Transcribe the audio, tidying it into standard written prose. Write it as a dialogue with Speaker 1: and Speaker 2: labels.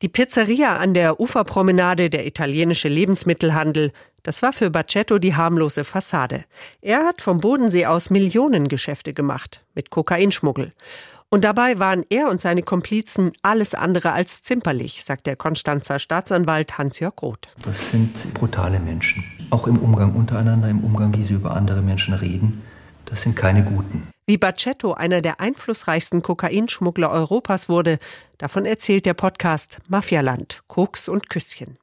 Speaker 1: Die Pizzeria an der Uferpromenade, der italienische Lebensmittelhandel, das war für Bacetto die harmlose Fassade. Er hat vom Bodensee aus Millionengeschäfte gemacht mit Kokainschmuggel. Und dabei waren er und seine Komplizen alles andere als zimperlich, sagt der Konstanzer Staatsanwalt Hans-Jörg Roth.
Speaker 2: Das sind brutale Menschen. Auch im Umgang untereinander, im Umgang, wie sie über andere Menschen reden. Das sind keine Guten.
Speaker 1: Wie Bacetto einer der einflussreichsten Kokainschmuggler Europas wurde, davon erzählt der Podcast Mafialand, Koks und Küsschen.